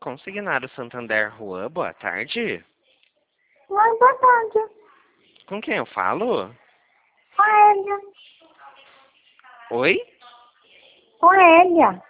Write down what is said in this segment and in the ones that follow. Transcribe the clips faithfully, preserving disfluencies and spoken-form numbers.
consignar o Santander Juan, boa tarde. Oi, boa tarde. Com quem eu falo? Com a Elia. Oi? Com a Elia.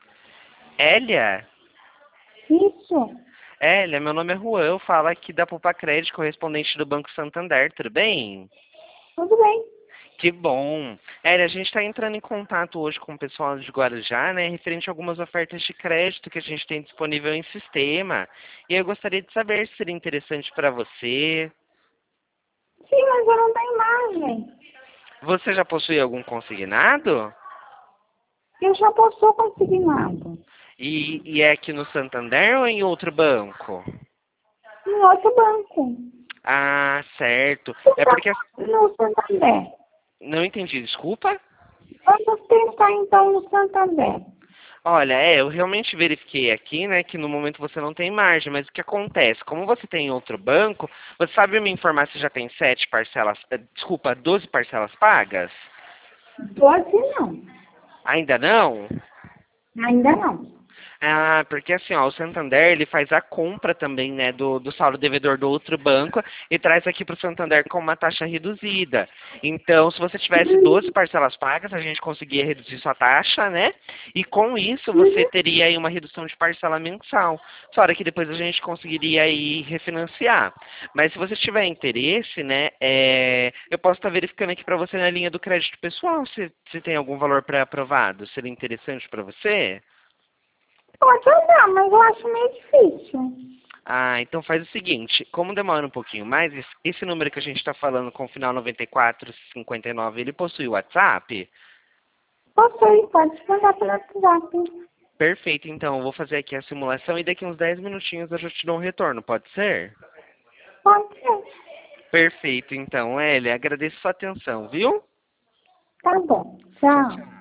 Hélia? Isso. Hélia, meu nome é Juan, eu falo aqui da Poupa Crédito, correspondente do Banco Santander, tudo bem? Tudo bem. Que bom. Hélia, a gente está entrando em contato hoje com o pessoal de Guarujá, né, referente a algumas ofertas de crédito que a gente tem disponível em sistema. E eu gostaria de saber se seria interessante para você. Sim, mas eu não tenho imagem. Você já possui algum consignado? Eu já postou consignado. E, e é aqui no Santander ou em outro banco? Em outro banco. Ah, certo. É porque... No Santander. Não entendi, desculpa? Vamos tentar então no Santander. Olha, é, eu realmente verifiquei aqui, né, que no momento você não tem margem, mas o que acontece? Como você tem outro banco, você sabe me informar se já tem sete parcelas, eh, desculpa, doze parcelas pagas? Doze não. Ainda não? Ainda não. Ah, porque assim, ó, o Santander, ele faz a compra também, né, do, do saldo devedor do outro banco e traz aqui para o Santander com uma taxa reduzida. Então, se você tivesse doze Uhum. parcelas pagas, a gente conseguia reduzir sua taxa, né? E com isso, você Uhum. teria aí uma redução de parcela mensal. Só que depois a gente conseguiria aí refinanciar. Mas se você tiver interesse, né, é, eu posso estar verificando aqui para você na linha do crédito pessoal se, se tem algum valor pré-aprovado. Seria interessante para você? Pode olhar, mas eu acho meio difícil. Ah, então faz o seguinte, como demora um pouquinho mais, esse esse número que a gente está falando com o final noventa e quatro, cinquenta e nove, ele possui WhatsApp? Posso ir, pode mandar pelo WhatsApp. Perfeito, então eu vou fazer aqui a simulação e daqui uns dez minutinhos eu já te dou um retorno, pode ser? Pode ser. Perfeito, então, Elia, agradeço sua atenção, viu? Tá bom. Tchau, Tchau. tchau.